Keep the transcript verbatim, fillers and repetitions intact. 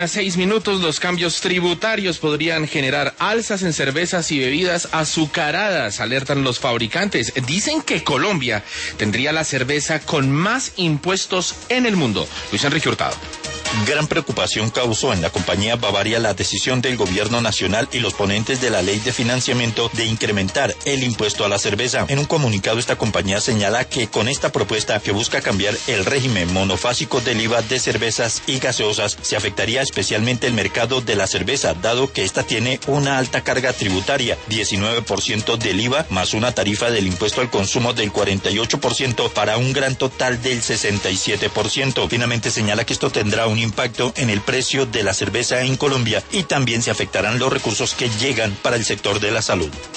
A seis minutos, los cambios tributarios podrían generar alzas en cervezas y bebidas azucaradas, alertan los fabricantes. Dicen que Colombia tendría la cerveza con más impuestos en el mundo. Luis Enrique Hurtado. Gran preocupación causó en la compañía Bavaria la decisión del gobierno nacional y los ponentes de la ley de financiamiento de incrementar el impuesto a la cerveza. En un comunicado, esta compañía señala que con esta propuesta, que busca cambiar el régimen monofásico del I V A de cervezas y gaseosas, se afectaría especialmente el mercado de la cerveza, dado que esta tiene una alta carga tributaria, diecinueve por ciento del I V A, más una tarifa del impuesto al consumo del cuarenta y ocho por ciento para un gran total del sesenta y siete por ciento. Finalmente señala que esto tendrá un impacto en el precio de la cerveza en Colombia y también se afectarán los recursos que llegan para el sector de la salud.